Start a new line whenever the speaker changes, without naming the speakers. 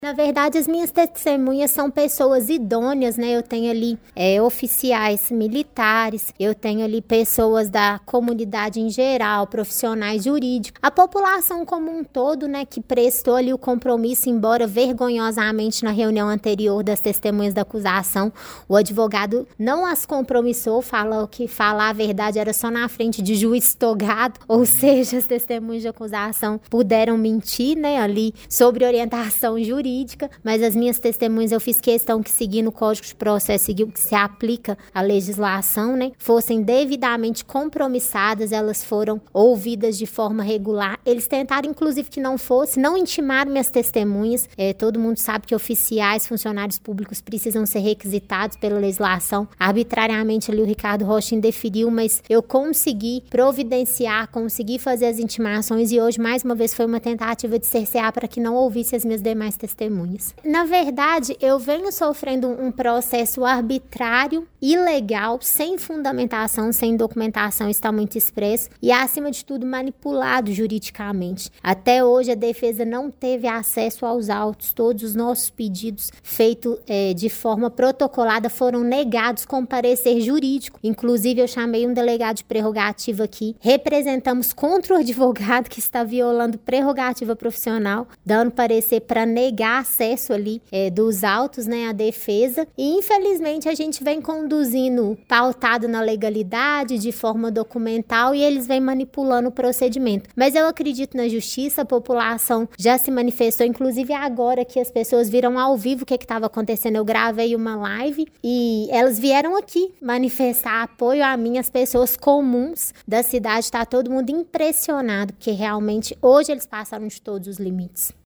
Na verdade, as minhas testemunhas são pessoas idôneas, né? Eu tenho ali oficiais militares, eu tenho ali pessoas da comunidade em geral, profissionais jurídicos, a população como um todo, né? Que prestou ali o compromisso, embora vergonhosamente na reunião anterior das testemunhas da acusação, o advogado não as compromissou, falou que falar a verdade era só na frente de juiz togado, ou seja, as testemunhas de acusação puderam mentir, né? Ali sobre orientação jurídica. Mas as minhas testemunhas eu fiz questão que, seguindo o Código de Processo Civil, que se aplica à legislação, né, fossem devidamente compromissadas, elas foram ouvidas de forma regular. Eles tentaram, inclusive, que não fosse, não intimaram minhas testemunhas. Todo mundo sabe que oficiais, funcionários públicos precisam ser requisitados pela legislação. Arbitrariamente ali o Ricardo Rocha indeferiu, mas eu consegui providenciar, consegui fazer as intimações e hoje, mais uma vez, foi uma tentativa de cercear para que não ouvisse as minhas demais testemunhas. Na verdade, eu venho sofrendo um processo arbitrário, ilegal, sem fundamentação, sem documentação, está muito expresso e, acima de tudo, manipulado juridicamente. Até hoje, a defesa não teve acesso aos autos. Todos os nossos pedidos feitos de forma protocolada foram negados com parecer jurídico. Inclusive, eu chamei um delegado de prerrogativa aqui. Representamos contra o advogado que está violando prerrogativa profissional, dando parecer para negar acesso ali dos autos, né, à defesa. E, infelizmente, a gente vem conduzindo pautado na legalidade, de forma documental, e eles vêm manipulando o procedimento. Mas eu acredito na justiça, a população já se manifestou, inclusive agora que as pessoas viram ao vivo o que estava acontecendo. Eu gravei uma live e elas vieram aqui manifestar apoio a mim, as pessoas comuns da cidade. Está todo mundo impressionado, porque realmente hoje eles passaram de todos os limites.